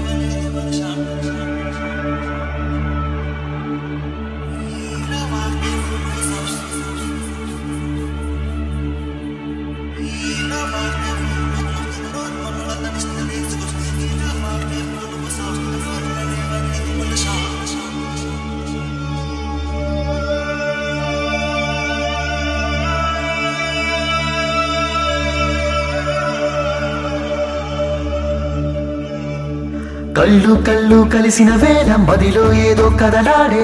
కళ్ళు కళ్ళు కలిసిన వేళ మదిలో ఏదో కదలాడే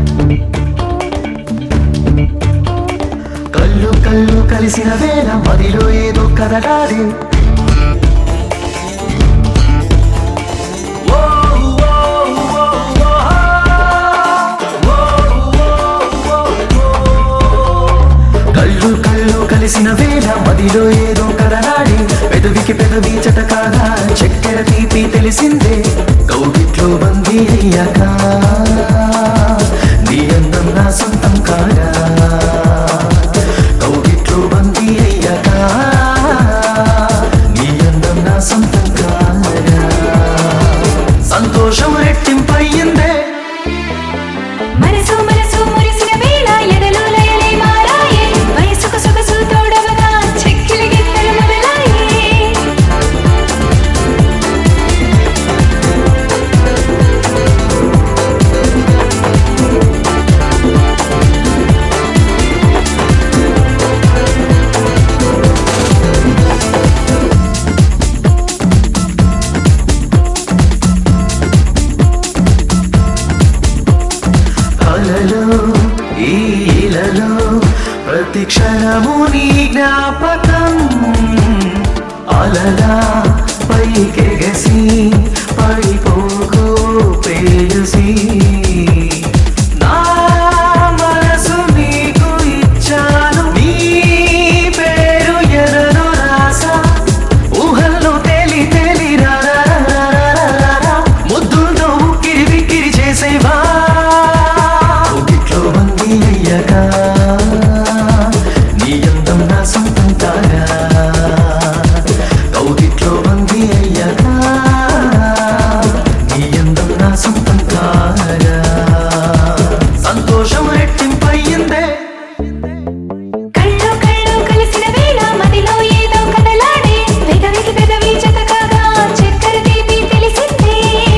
కళ్ళు కళ్ళు కలిసిన వేళ మదిలో ఏదో కదలాడే కళ్ళు కళ్ళు కలిసిన వేళ మదిలో ఏదో కదలాడే పెదవికి పెదవి చటకాగా చక్కెర తీపి తెలిసిందే కౌగిట్లో బందీ అయ్యాక నీ అందం నా సొంతం కాగా కౌగిట్లో బందీ అయ్యాక నీ అందం నా సొంతం కాగా సంతోషం రెట్టింపయ్యిందే మనసు మనసు మురిసిన వేళ ఎదలో లయలే మారాయే వయసుకు సొగసు తోడవగా చెక్కిలి గిత్తలు మొదలాయే ఈలలో ప్రతి క్షణము నీ జ్ఞాపకం అలలా పైకెగసి పడిపోకు పేసి నా మనసు నీకు ఇచ్చాను నీ పేరు ఎదను రాసా ఊహల్లో తేలి తేలి రారా ముద్దుతో ఉక్కిరి బిక్కిరి చేసేవా నీ అందం నా సొంతం కాగా కౌగిట్లో బందీ అయ్యాక నీ అందం నా సొంతం కాగా సంతోషం రెట్టింపయ్యిందే కళ్ళు కళ్ళు కలిసిన వేళ మదిలో ఏదో కదలాడే పెదవికి పెదవి చటకాగా చక్కెర తీపి తెలిసిందే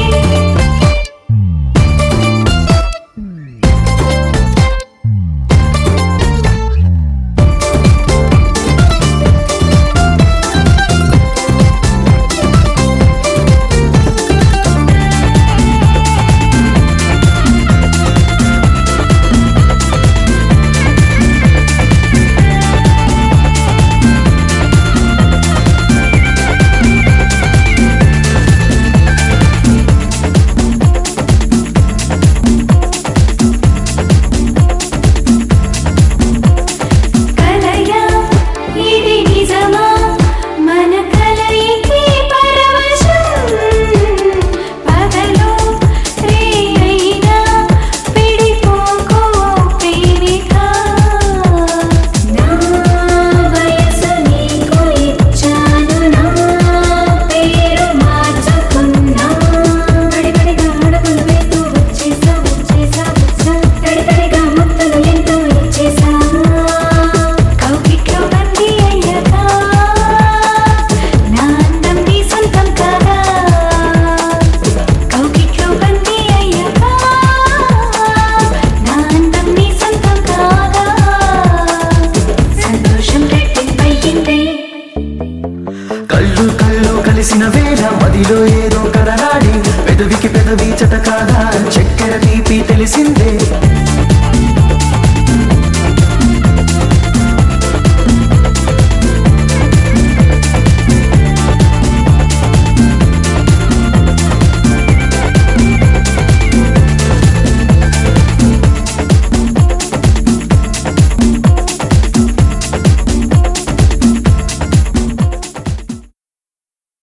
కళ్ళు కళ్ళు కలిసిన వేళ మదిలో ఏదో కదలాడి పెదవికి పెదవి చటకాగా చక్కెర తీపి తెలిసిందే